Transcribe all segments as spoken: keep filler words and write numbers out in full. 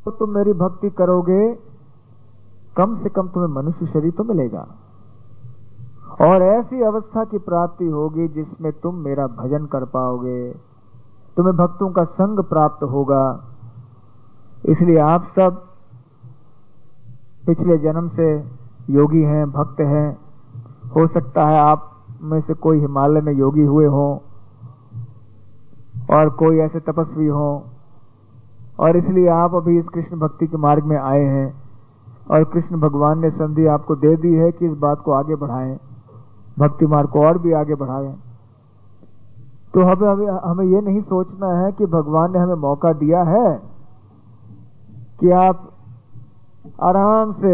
तो तुम मेरी भक्ति करोगे, कम से कम तुम्हें मनुष्य शरीर तो मिलेगा, और ऐसी अवस्था की प्राप्ति होगी जिसमें तुम मेरा भजन कर पाओगे, तुम्हें भक्तों का संग प्राप्त होगा। इसलिए आप सब पिछले जन्म से योगी हैं, भक्त हैं। हो सकता है आप में से कोई हिमालय में योगी हुए हो और कोई ऐसे तपस्वी हो, और इसलिए आप अभी इस कृष्ण भक्ति के मार्ग में आए हैं, और कृष्ण भगवान ने संधि आपको दे दी है कि इस बात को आगे बढ़ाएं, भक्ति मार्ग को और भी आगे बढ़ाएं। तो हमें हमें हमें ये नहीं सोचना है कि भगवान ने हमें मौका दिया है कि आप आराम से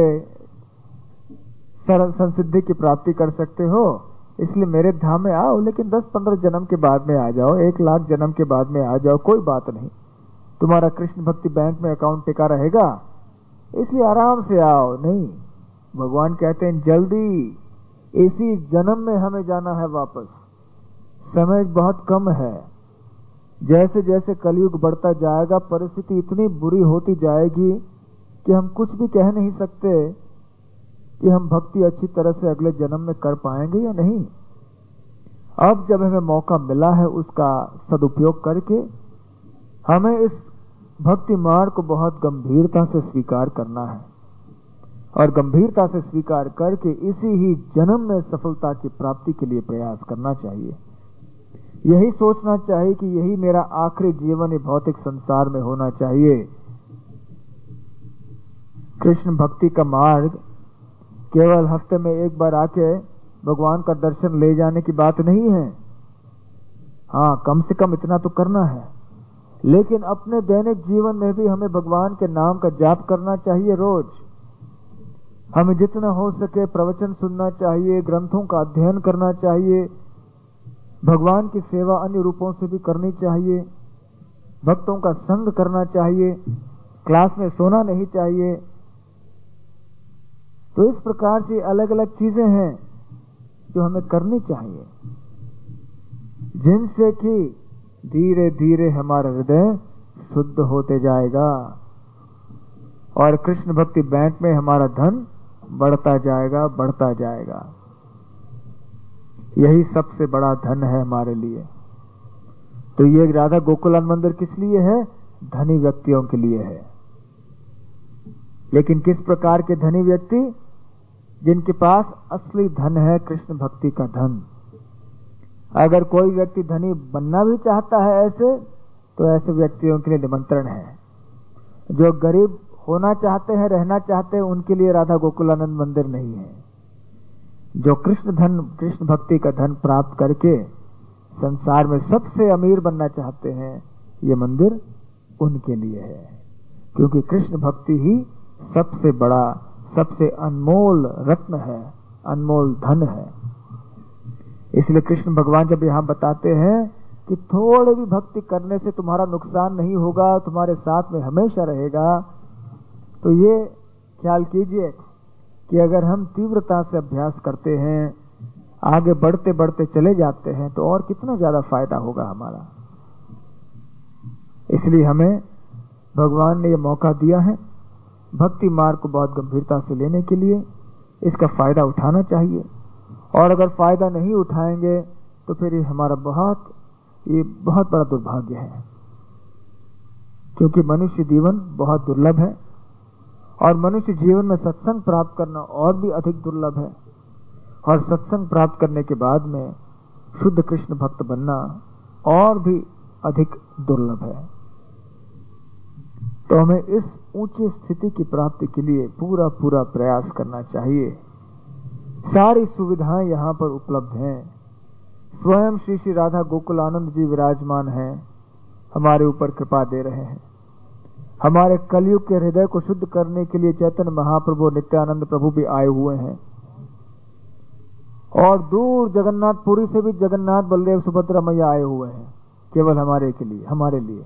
संसिद्धि की प्राप्ति कर सकते हो, इसलिए मेरे धाम में आओ, लेकिन दस पंद्रह जन्म के बाद में आ जाओ, एक लाख जन्म के बाद में आ जाओ, कोई बात नहीं, तुम्हारा कृष्ण भक्ति बैंक में अकाउंट टिका रहेगा, इसलिए आराम से आओ। नहीं, भगवान कहते हैं जल्दी, इसी जन्म में हमें जाना है वापस, समय बहुत कम है। जैसे जैसे कलयुग बढ़ता जाएगा परिस्थिति इतनी बुरी होती जाएगी कि हम कुछ भी कह नहीं सकते कि हम भक्ति अच्छी तरह से अगले जन्म में कर पाएंगे या नहीं। अब जब हमें मौका मिला है उसका सदुपयोग करके हमें इस भक्ति मार्ग को बहुत गंभीरता से स्वीकार करना है, और गंभीरता से स्वीकार करके इसी ही जन्म में सफलता की प्राप्ति के लिए प्रयास करना चाहिए। यही सोचना चाहिए कि यही मेरा आखिरी जीवन ही भौतिक संसार में होना चाहिए। कृष्ण भक्ति का मार्ग केवल हफ्ते में एक बार आके भगवान का दर्शन ले जाने की बात नहीं है। हाँ, कम से कम इतना तो करना है, लेकिन अपने दैनिक जीवन में भी हमें भगवान के नाम का जाप करना चाहिए रोज। हमें जितना हो सके प्रवचन सुनना चाहिए, ग्रंथों का अध्ययन करना चाहिए, भगवान की सेवा अन्य रूपों से भी करनी चाहिए, भक्तों का संग करना चाहिए, क्लास में सोना नहीं चाहिए। तो इस प्रकार से अलग अलग चीजें हैं जो हमें करनी चाहिए, जिनसे कि धीरे धीरे हमारा हृदय शुद्ध होते जाएगा और कृष्ण भक्ति बैंक में हमारा धन बढ़ता जाएगा बढ़ता जाएगा। यही सबसे बड़ा धन है हमारे लिए। तो ये राधा गोकुलान मंदिर किस लिए है? धनी व्यक्तियों के लिए है। लेकिन किस प्रकार के धनी व्यक्ति? जिनके पास असली धन है, कृष्ण भक्ति का धन। अगर कोई व्यक्ति धनी बनना भी चाहता है ऐसे, तो ऐसे व्यक्तियों के लिए निमंत्रण है। जो गरीब होना चाहते हैं, रहना चाहते हैं, उनके लिए राधा गोकुलानंद मंदिर नहीं है। जो कृष्ण धन, कृष्ण भक्ति का धन प्राप्त करके संसार में सबसे अमीर बनना चाहते हैं, ये मंदिर उनके लिए है। क्योंकि कृष्ण भक्ति ही सबसे बड़ा, सबसे अनमोल रत्न है, अनमोल धन है। इसलिए कृष्ण भगवान जब यहाँ बताते हैं कि थोड़े भी भक्ति करने से तुम्हारा नुकसान नहीं होगा, तुम्हारे साथ में हमेशा रहेगा, तो ये ख्याल कीजिए कि अगर हम तीव्रता से अभ्यास करते हैं, आगे बढ़ते बढ़ते चले जाते हैं, तो और कितना ज्यादा फायदा होगा हमारा। इसलिए हमें भगवान ने ये मौका दिया है भक्ति मार्ग को बहुत गंभीरता से लेने के लिए। इसका फायदा उठाना चाहिए, और अगर फायदा नहीं उठाएंगे तो फिर ये हमारा बहुत ये बहुत बड़ा दुर्भाग्य है। क्योंकि मनुष्य जीवन बहुत दुर्लभ है, और मनुष्य जीवन में सत्संग प्राप्त करना और भी अधिक दुर्लभ है, और सत्संग प्राप्त करने के बाद में शुद्ध कृष्ण भक्त बनना और भी अधिक दुर्लभ है। तो हमें इस ऊंची स्थिति की प्राप्ति के लिए पूरा पूरा प्रयास करना चाहिए। सारी सुविधाएं यहाँ पर उपलब्ध हैं। स्वयं श्री श्री राधा गोकुलानंद जी विराजमान हैं, हमारे ऊपर कृपा दे रहे हैं। हमारे कलयुग के हृदय को शुद्ध करने के लिए चैतन्य महाप्रभु, नित्यानंद प्रभु भी आए हुए हैं, और दूर जगन्नाथपुरी से भी जगन्नाथ, बलदेव, सुभद्रा मैया आए हुए हैं केवल हमारे के लिए, हमारे लिए।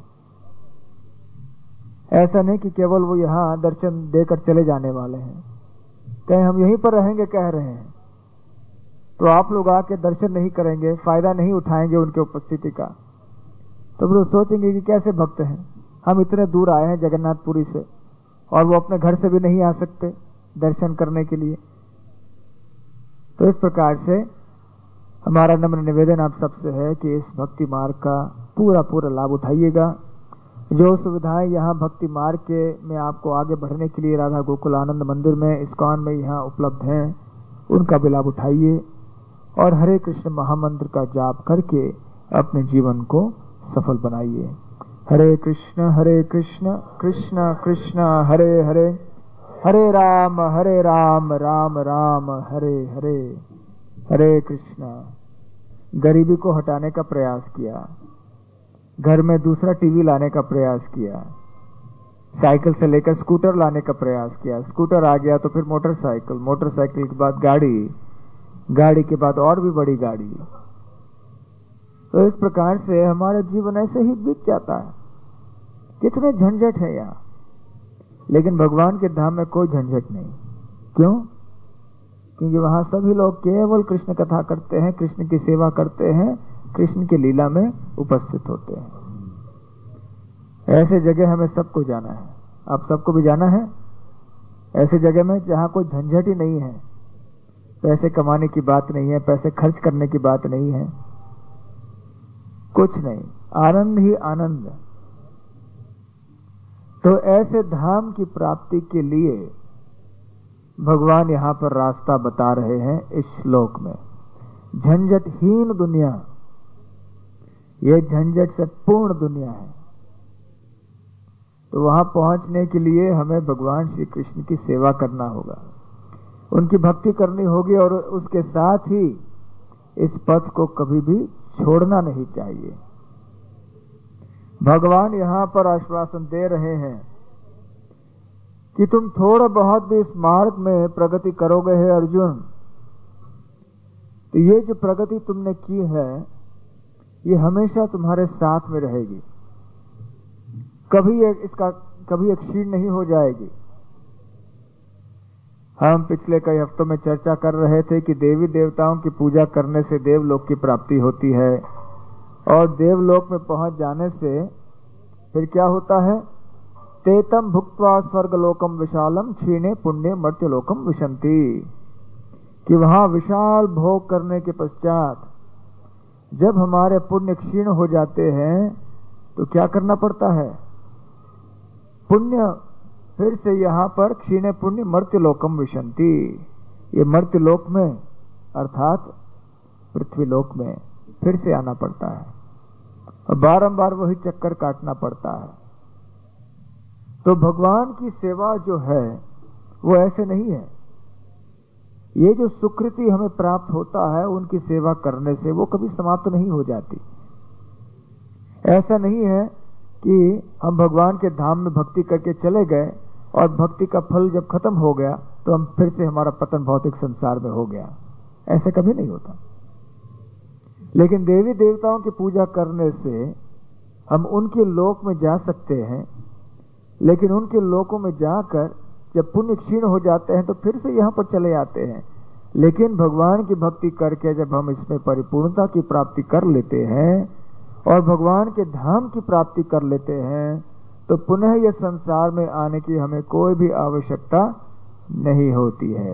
ऐसा नहीं कि केवल वो यहाँ दर्शन देकर चले जाने वाले हैं, कहीं हम यहीं पर रहेंगे कह रहे हैं, तो आप लोग आके दर्शन नहीं करेंगे, फायदा नहीं उठाएंगे उनके उपस्थिति का, तो फिर सोचेंगे कि कैसे भक्त हैं, हम इतने दूर आए हैं जगन्नाथपुरी से, और वो अपने घर से भी नहीं आ सकते दर्शन करने के लिए। तो इस प्रकार से हमारा नम्र निवेदन आप सबसे है कि इस भक्ति मार्ग का पूरा पूरा लाभ उठाइएगा। जो सुविधाएं यहाँ भक्ति मार्ग के में आपको आगे बढ़ने के लिए राधा गोकुल आनंद मंदिर में, इस्कॉन में यहाँ उपलब्ध हैं, उनका भी लाभ उठाइए और हरे कृष्ण महामंत्र का जाप करके अपने जीवन को सफल बनाइए। हरे कृष्ण हरे कृष्ण कृष्ण कृष्ण हरे हरे, हरे राम हरे राम राम राम हरे हरे। हरे कृष्णा। गरीबी को हटाने का प्रयास किया, घर में दूसरा टीवी लाने का प्रयास किया, साइकिल से लेकर स्कूटर लाने का प्रयास किया, स्कूटर आ गया तो फिर मोटरसाइकिल, मोटरसाइकिल के बाद गाड़ी, गाड़ी के बाद और भी बड़ी गाड़ी। तो इस प्रकार से हमारा जीवन ऐसे ही बीत जाता है। कितने झंझट है यहाँ, लेकिन भगवान के धाम में कोई झंझट नहीं। क्यों? क्योंकि वहां सभी लोग केवल कृष्ण कथा करते हैं, कृष्ण की सेवा करते हैं, कृष्ण की लीला में उपस्थित होते हैं। ऐसे जगह हमें सबको जाना है, आप सबको भी जाना है ऐसे जगह में जहां कोई झंझट ही नहीं है, पैसे कमाने की बात नहीं है, पैसे खर्च करने की बात नहीं है, कुछ नहीं, आनंद ही आनंद। तो ऐसे धाम की प्राप्ति के लिए भगवान यहाँ पर रास्ता बता रहे हैं इस श्लोक में। झंझटहीन दुनिया, ये झंझट से पूर्ण दुनिया है। तो वहां पहुंचने के लिए हमें भगवान श्री कृष्ण की सेवा करना होगा, उनकी भक्ति करनी होगी और उसके साथ ही इस पथ को कभी भी छोड़ना नहीं चाहिए। भगवान यहाँ पर आश्वासन दे रहे हैं कि तुम थोड़ा बहुत भी इस मार्ग में प्रगति करोगे हे अर्जुन, तो ये जो प्रगति तुमने की है ये हमेशा तुम्हारे साथ में रहेगी, कभी एक इसका कभी एक क्षीण नहीं हो जाएगी। हम पिछले कई हफ्तों में चर्चा कर रहे थे कि देवी देवताओं की पूजा करने से देवलोक की प्राप्ति होती है और देवलोक में पहुंच जाने से फिर क्या होता है? तेतम भुक्त्वा स्वर्गलोकम विशालम क्षीणे पुण्य मर्त्यलोकम विशंति, कि वहां विशाल भोग करने के पश्चात जब हमारे पुण्य क्षीण हो जाते हैं तो क्या करना पड़ता है? पुण्य फिर से यहाँ पर क्षीणे पुण्य मर्त्यलोकम विशंति, ये मर्त्यलोक में अर्थात पृथ्वीलोक में फिर से आना पड़ता है और बारंबार वही चक्कर काटना पड़ता है। तो भगवान की सेवा जो है वो ऐसे नहीं है। ये जो सुकृति हमें प्राप्त होता है उनकी सेवा करने से वो कभी समाप्त नहीं हो जाती। ऐसा नहीं है कि हम भगवान के धाम में भक्ति करके चले गए और भक्ति का फल जब खत्म हो गया तो हम फिर से हमारा पतन भौतिक संसार में हो गया, ऐसा कभी नहीं होता। लेकिन देवी देवताओं की पूजा करने से हम उनके लोक में जा सकते हैं, लेकिन उनके लोकों में जाकर जब पुण्य क्षीण हो जाते हैं तो फिर से यहाँ पर चले आते हैं। लेकिन भगवान की भक्ति करके जब हम इसमें परिपूर्णता की प्राप्ति कर लेते हैं और भगवान के धाम की प्राप्ति कर लेते हैं तो पुनः यह संसार में आने की हमें कोई भी आवश्यकता नहीं होती है।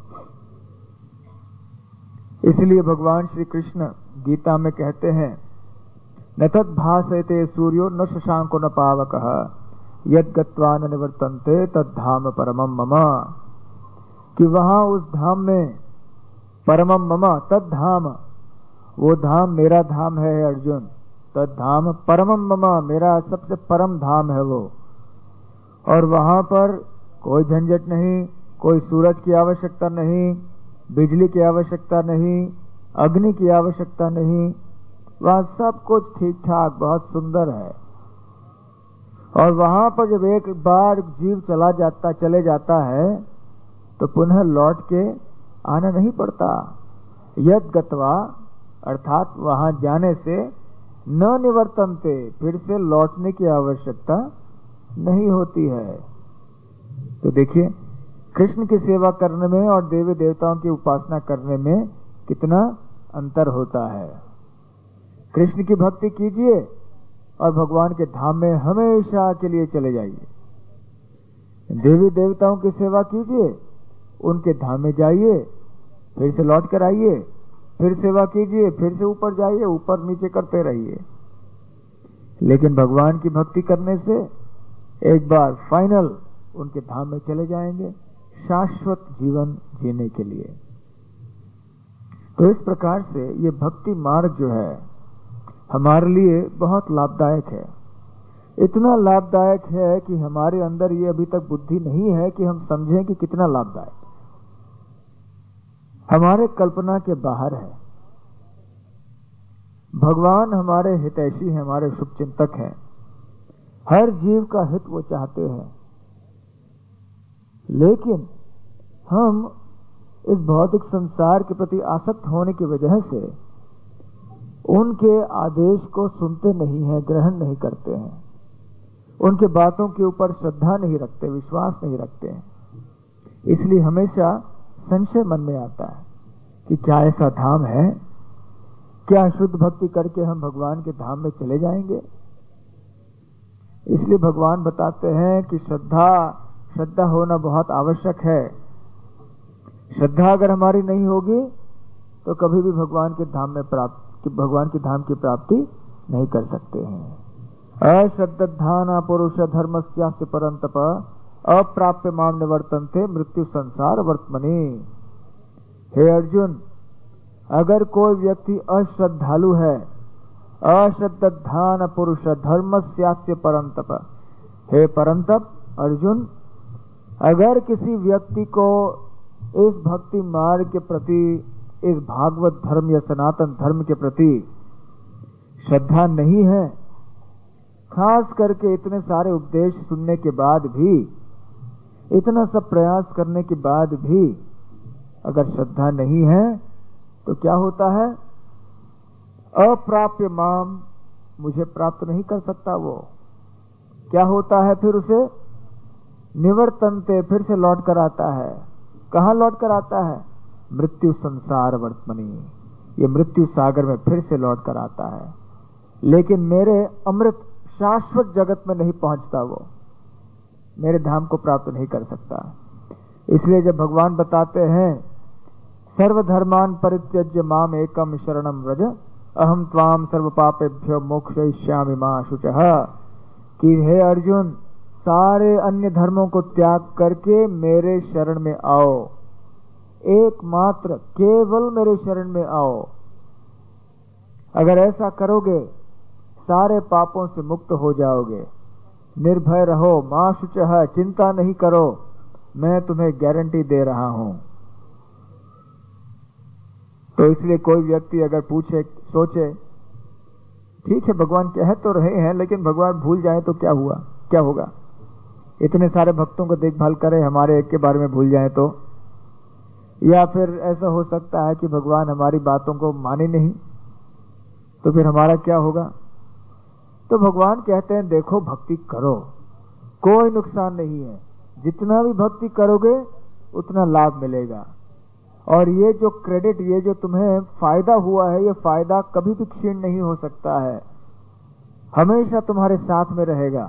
इसलिए भगवान श्री कृष्ण गीता में कहते हैं, न तद् भासयते सूर्यो न शशांको न पावकः यद् गत्वा न निवर्तन्ते तद् धाम परमम मम, कि वहां उस धाम में परमम मम, तद् धाम, वो धाम मेरा धाम है अर्जुन, तद् धाम परमम मम, मेरा सबसे परम धाम है वो। और वहां पर कोई झंझट नहीं, कोई सूरज की आवश्यकता नहीं, बिजली की आवश्यकता नहीं, अग्नि की आवश्यकता नहीं, वहां सब कुछ ठीक ठाक बहुत सुंदर है। और वहां पर जब एक बार जीव चला जाता चले जाता है तो पुनः लौट के आना नहीं पड़ता। यद गत्वा अर्थात वहां जाने से न निवर्तन्ते, फिर से लौटने की आवश्यकता नहीं होती है। तो देखिए कृष्ण की सेवा करने में और देवी देवताओं की उपासना करने में कितना अंतर होता है। कृष्ण की भक्ति कीजिए और भगवान के धाम में हमेशा के लिए चले जाइए। देवी देवताओं की सेवा कीजिए, उनके धाम में जाइए, फिर से लौट कर आइए, फिर सेवा कीजिए, फिर से ऊपर जाइए, ऊपर नीचे करते रहिए। लेकिन भगवान की भक्ति करने से एक बार फाइनल उनके धाम में चले जाएंगे, शाश्वत जीवन जीने के लिए। तो इस प्रकार से ये भक्ति मार्ग जो है हमारे लिए बहुत लाभदायक है। इतना लाभदायक है कि हमारे अंदर ये अभी तक बुद्धि नहीं है कि हम समझें कि कितना लाभदायक, हमारे कल्पना के बाहर है। भगवान हमारे हितैषी हैं, हमारे शुभचिंतक हैं, हर जीव का हित वो चाहते हैं। लेकिन हम इस भौतिक संसार के प्रति आसक्त होने की वजह से उनके आदेश को सुनते नहीं हैं, ग्रहण नहीं करते हैं, उनके बातों के ऊपर श्रद्धा नहीं रखते, विश्वास नहीं रखते हैं। इसलिए हमेशा संशय मन में आता है कि क्या ऐसा धाम है, क्या शुद्ध भक्ति करके हम भगवान के धाम में चले जाएंगे। इसलिए भगवान बताते हैं कि श्रद्धा श्रद्धा होना बहुत आवश्यक है। श्रद्धा अगर हमारी नहीं होगी तो कभी भी भगवान के धाम में प्राप्त भगवान के धाम की प्राप्ति नहीं कर सकते हैं। अश्रद्धाना पुरुष धर्मस्यास्य परंतप अप्राप्य माम निवर्तन्ते मृत्यु संसार वर्तमनि। हे अर्जुन, अगर कोई व्यक्ति अश्रद्धालु है, अश्रद्धान पुरुष धर्मस्यास्य परंतप, हे परंतप अर्जुन, अगर किसी व्यक्ति को इस भक्ति मार्ग के प्रति, इस भागवत धर्म या सनातन धर्म के प्रति श्रद्धा नहीं है, खास करके इतने सारे उपदेश सुनने के बाद भी, इतना सब प्रयास करने के बाद भी अगर श्रद्धा नहीं है तो क्या होता है? अप्राप्य माम, मुझे प्राप्त नहीं कर सकता। वो क्या होता है फिर? उसे निवर्तन्ते, फिर से लौट कर आता है। कहां लौट कर आता है? मृत्यु संसार वर्तमनि, ये मृत्यु सागर में फिर से लौट कर आता है। लेकिन मेरे अमृत शाश्वत जगत में नहीं पहुंचता, वो मेरे धाम को प्राप्त नहीं कर सकता। इसलिए जब भगवान बताते हैं सर्वधर्मान परित्यज्य माम एकम शरणम व्रज अहम त्वाम सर्व पापेभ्यो मोक्षयिष्यामि मा शुचः, कि हे अर्जुन, सारे अन्य धर्मों को त्याग करके मेरे शरण में आओ, एकमात्र केवल मेरे शरण में आओ। अगर ऐसा करोगे सारे पापों से मुक्त हो जाओगे। निर्भय रहो, मां शुचः, चिंता नहीं करो, मैं तुम्हें गारंटी दे रहा हूं। तो इसलिए कोई व्यक्ति अगर पूछे, सोचे ठीक है भगवान कह तो रहे हैं, लेकिन भगवान भूल जाए तो क्या हुआ, क्या होगा? इतने सारे भक्तों को देखभाल करें, हमारे एक के बारे में भूल जाए तो? या फिर ऐसा हो सकता है कि भगवान हमारी बातों को माने नहीं, तो फिर हमारा क्या होगा? तो भगवान कहते हैं देखो, भक्ति करो, कोई नुकसान नहीं है, जितना भी भक्ति करोगे उतना लाभ मिलेगा। और ये जो क्रेडिट, ये जो तुम्हें फायदा हुआ है, ये फायदा कभी भी क्षीण नहीं हो सकता है, हमेशा तुम्हारे साथ में रहेगा।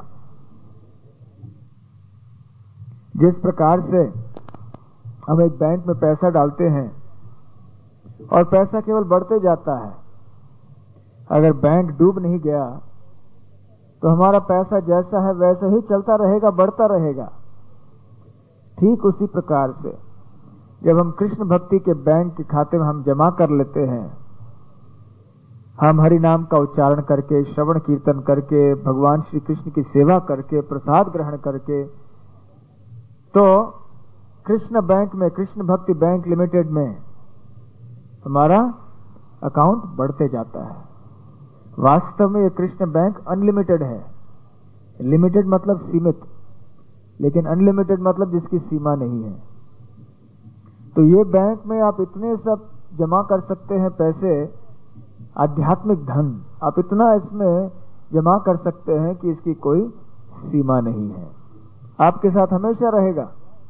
जिस प्रकार से हम एक बैंक में पैसा डालते हैं और पैसा केवल बढ़ते जाता है, अगर बैंक डूब नहीं गया तो हमारा पैसा जैसा है वैसा ही चलता रहेगा, बढ़ता रहेगा। ठीक उसी प्रकार से जब हम कृष्ण भक्ति के बैंक के खाते में हम जमा कर लेते हैं, हम हरि नाम का उच्चारण करके, श्रवण कीर्तन करके, भगवान श्री कृष्ण की सेवा करके, प्रसाद ग्रहण करके, तो कृष्ण बैंक में, कृष्ण भक्ति बैंक लिमिटेड में हमारा अकाउंट बढ़ते जाता है। वास्तव में ये कृष्ण बैंक अनलिमिटेड है। लिमिटेड मतलब सीमित, लेकिन अनलिमिटेड मतलब जिसकी सीमा नहीं है। तो ये बैंक में आप इतने सब जमा कर सकते हैं पैसे, आध्यात्मिक धन आप इतना इसमें जमा कर सकते हैं कि इसकी कोई सीमा नहीं है, आपके साथ हमेशा रहेगा।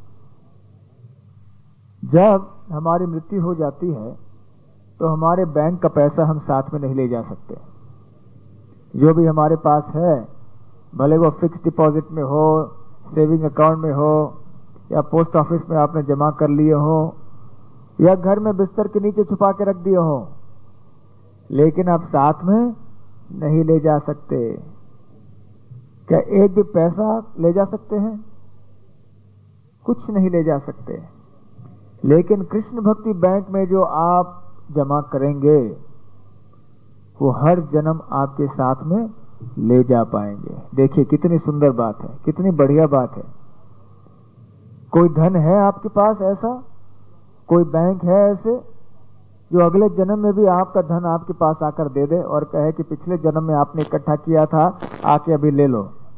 जब हमारी मृत्यु हो जाती है तो हमारे बैंक का पैसा हम साथ में नहीं ले जा सकते। जो भी हमारे पास है, भले वो फिक्स डिपॉजिट में हो, सेविंग अकाउंट में हो या पोस्ट ऑफिस में आपने जमा कर लिए हो या घर में बिस्तर के नीचे छुपा के रख दिए हो, लेकिन आप साथ में नहीं ले जा सकते। क्या एक भी पैसा ले जा सकते हैं? कुछ नहीं ले जा सकते। लेकिन कृष्ण भक्ति बैंक में जो आप जमा करेंगे वो हर जन्म आपके साथ में ले जा पाएंगे। देखिए कितनी सुंदर बात है, कितनी बढ़िया बात है। कोई धन है आपके पास ऐसा, कोई बैंक है ऐसे जो अगले जन्म में भी आपका धन आपके पास आकर दे दे और कहे कि पिछले जन्म में आपने इकट्ठा किया था, आके अभी ले लो।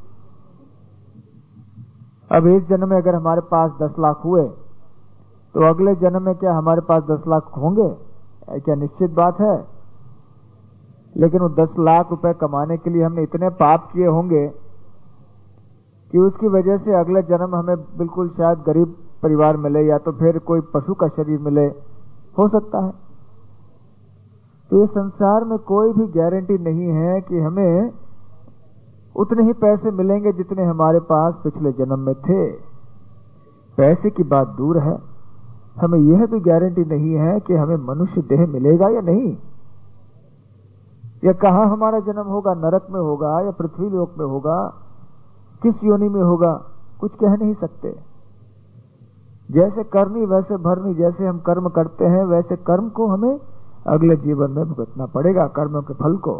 अब इस जन्म में अगर हमारे पास दस लाख हुए तो अगले जन्म में क्या हमारे पास दस लाख होंगे? क्या निश्चित बात है? लेकिन वो दस लाख रुपए कमाने के लिए हमने इतने पाप किए होंगे कि उसकी वजह से अगले जन्म हमें बिल्कुल शायद गरीब परिवार मिले या तो फिर कोई पशु का शरीर मिले, हो सकता है। तो ये संसार में कोई भी गारंटी नहीं है कि हमें उतने ही पैसे मिलेंगे जितने हमारे पास पिछले जन्म में थे। पैसे की बात दूर है, हमें यह भी गारंटी नहीं है कि हमें मनुष्य देह मिलेगा या नहीं, या कहाँ हमारा जन्म होगा, नरक में होगा या पृथ्वी लोक में होगा, किस योनि में होगा, कुछ कह नहीं सकते। जैसे करनी वैसे भरनी, जैसे हम कर्म करते हैं वैसे कर्म को हमें अगले जीवन में भुगतना पड़ेगा, कर्मों के फल को।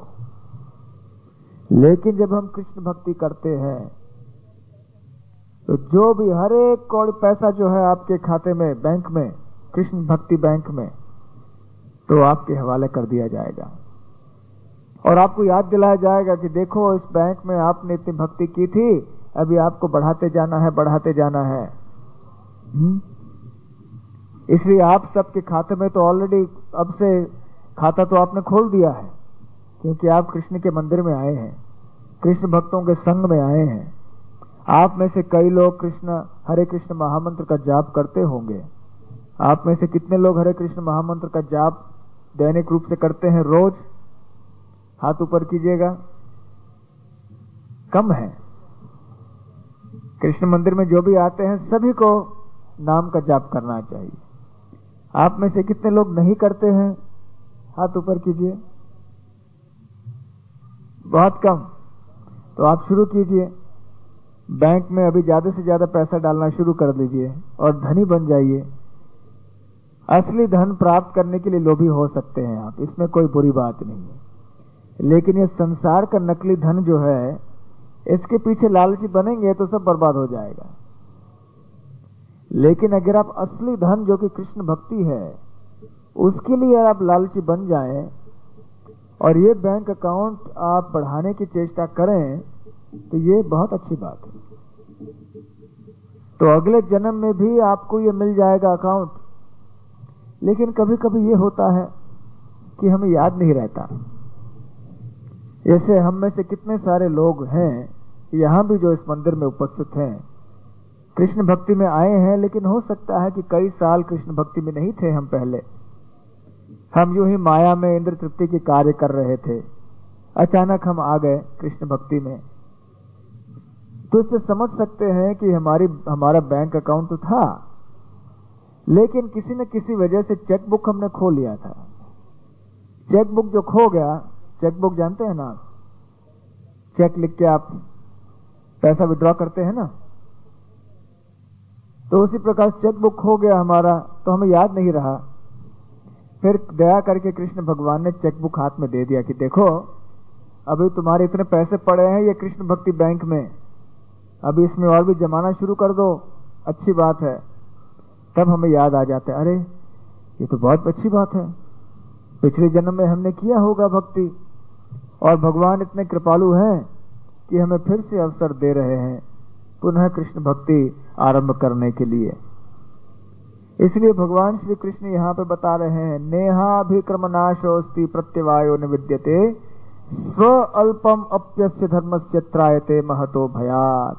लेकिन जब हम कृष्ण भक्ति करते हैं तो जो भी हर एक कौड़ी पैसा जो है आपके खाते में, बैंक में, कृष्ण भक्ति बैंक में, तो आपके हवाले कर दिया जाएगा और आपको याद दिलाया जाएगा कि देखो इस बैंक में आपने इतनी भक्ति की थी, अभी आपको बढ़ाते जाना है, बढ़ाते जाना है। हुँ? इसलिए आप सबके खाते में तो ऑलरेडी अब से खाता तो आपने खोल दिया है, क्योंकि आप कृष्ण के मंदिर में आए हैं, कृष्ण भक्तों के संग में आए हैं। आप में से कई लोग कृष्ण हरे कृष्ण महामंत्र का जाप करते होंगे। आप में से कितने लोग हरे कृष्ण महामंत्र का जाप दैनिक रूप से करते हैं रोज? हाथ ऊपर कीजिएगा। कम है। कृष्ण मंदिर में जो भी आते हैं सभी को नाम का जाप करना चाहिए। आप में से कितने लोग नहीं करते हैं? हाथ ऊपर कीजिए। बहुत कम। तो आप शुरू कीजिए, बैंक में अभी ज्यादा से ज्यादा पैसा डालना शुरू कर दीजिए और धनी बन जाइए। असली धन प्राप्त करने के लिए लोभी हो सकते हैं आप, इसमें कोई बुरी बात नहीं है। लेकिन ये संसार का नकली धन जो है, इसके पीछे लालची बनेंगे तो सब बर्बाद हो जाएगा। लेकिन अगर आप असली धन जो कि कृष्ण भक्ति है, उसके लिए आप लालची बन जाएं और ये बैंक अकाउंट आप बढ़ाने की चेष्टा करें, तो ये बहुत अच्छी बात है। तो अगले जन्म में भी आपको ये मिल जाएगा अकाउंट। लेकिन कभी कभी ये होता है कि हमें याद नहीं रहता। जैसे हम में से कितने सारे लोग हैं यहां भी जो इस मंदिर में उपस्थित हैं, कृष्ण भक्ति में आए हैं, लेकिन हो सकता है कि कई साल कृष्ण भक्ति में नहीं थे हम पहले। हम यूं ही माया में इंद्र तृप्ति के कार्य कर रहे थे, अचानक हम आ गए कृष्ण भक्ति में। तो इससे समझ सकते हैं कि हमारी हमारा बैंक अकाउंट तो था, लेकिन किसी न किसी वजह से चेक बुक हमने खो लिया था। चेक बुक जो खो गया, चेक बुक जानते हैं ना, चेक लिख के आप पैसा विड्रॉ करते हैं ना, तो उसी प्रकार चेक बुक खो गया हमारा, तो हमें याद नहीं रहा। फिर दया करके कृष्ण भगवान ने चेक बुक हाथ में दे दिया कि देखो अभी तुम्हारे इतने पैसे पड़े हैं ये कृष्ण भक्ति बैंक में, अभी इसमें और भी जमाना शुरू कर दो, अच्छी बात है। तब हमें याद आ जाता है, अरे ये तो बहुत अच्छी बात है, पिछले जन्म में हमने किया होगा भक्ति और भगवान इतने कृपालु हैं कि हमें फिर से अवसर दे रहे हैं पुनः कृष्ण भक्ति आरंभ करने के लिए। इसलिए भगवान श्री कृष्ण यहाँ पे बता रहे हैं, नेहाभिक्रम नाशोस्ति प्रत्यवायो निविद्यते स्व अल्पम अप्यस्य धर्मस्य त्रायते महतो भयात।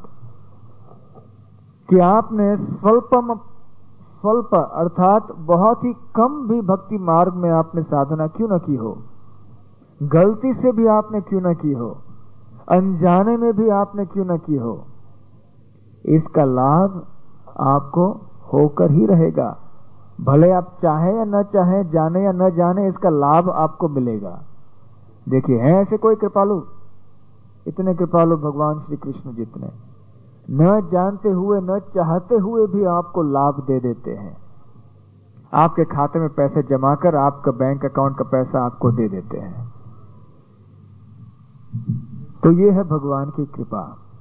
कि आपने स्वल्पम स्वल्प अर्थात बहुत ही कम भी भक्ति मार्ग में आपने साधना क्यों न की हो, गलती से भी आपने क्यों न की हो, अनजाने में भी आपने क्यों न की हो, इसका लाभ आपको होकर ही रहेगा, भले आप चाहे या न चाहे, जाने या न जाने, इसका लाभ आपको मिलेगा। देखिए, हैं ऐसे कोई कृपालु, इतने कृपालु भगवान श्री कृष्ण जितने, न जानते हुए न चाहते हुए भी आपको लाभ दे देते हैं। आपके खाते में पैसे जमा कर आपका बैंक अकाउंट का पैसा आपको दे देते हैं। तो ये है भगवान की कृपा।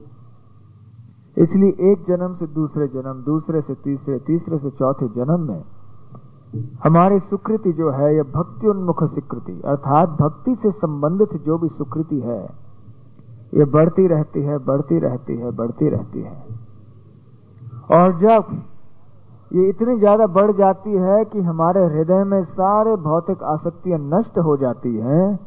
इसलिए एक जन्म से दूसरे जन्म, दूसरे से तीसरे, तीसरे से चौथे जन्म में हमारी सुकृति जो है, यह भक्ति उन्मुख सुकृति, अर्थात भक्ति से संबंधित जो भी सुकृति है, ये बढ़ती रहती है, बढ़ती रहती है, बढ़ती रहती है। और जब ये इतनी ज्यादा बढ़ जाती है कि हमारे हृदय में सारे भौतिक आसक्तियां नष्ट हो जाती हैं,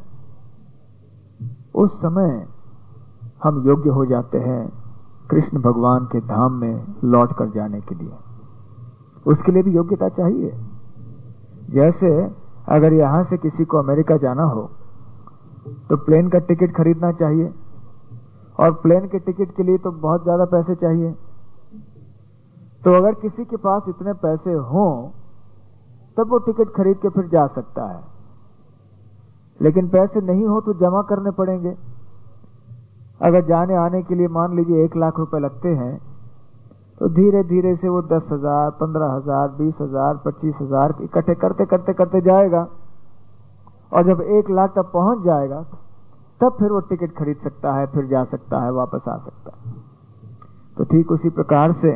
उस समय हम योग्य हो जाते हैं कृष्ण भगवान के धाम में लौट कर जाने के लिए। उसके लिए भी योग्यता चाहिए। जैसे अगर यहां से किसी को अमेरिका जाना हो तो प्लेन का टिकट खरीदना चाहिए, और प्लेन के टिकट के लिए तो बहुत ज्यादा पैसे चाहिए। तो अगर किसी के पास इतने पैसे हों तब वो टिकट खरीद के फिर जा सकता है, लेकिन पैसे नहीं हो तो जमा करने पड़ेंगे। अगर जाने आने के लिए मान लीजिए एक लाख रुपए लगते हैं, तो धीरे धीरे से वो दस हजार, पंद्रह हजार, बीस हजार, पच्चीस हजार इकट्ठे करते करते करते जाएगा, और जब एक लाख तक पहुंच जाएगा तब फिर वो टिकट खरीद सकता है, फिर जा सकता है, वापस आ सकता है। तो ठीक उसी प्रकार से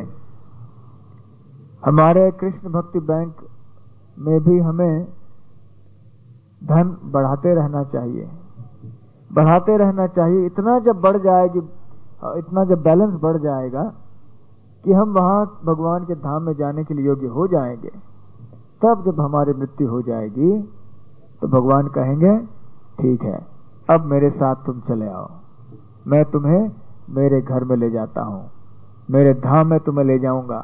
हमारे कृष्ण भक्ति बैंक में भी हमें धन बढ़ाते रहना चाहिए, बढ़ाते रहना चाहिए। इतना जब बढ़ जाएगी, इतना जब बैलेंस बढ़ जाएगा कि हम वहां भगवान के धाम में जाने के लिए योग्य हो जाएंगे, तब जब हमारी मृत्यु हो जाएगी तो भगवान कहेंगे, ठीक है, अब मेरे साथ तुम चले आओ, मैं तुम्हें मेरे घर में ले जाता हूं, मेरे धाम में तुम्हें ले जाऊंगा।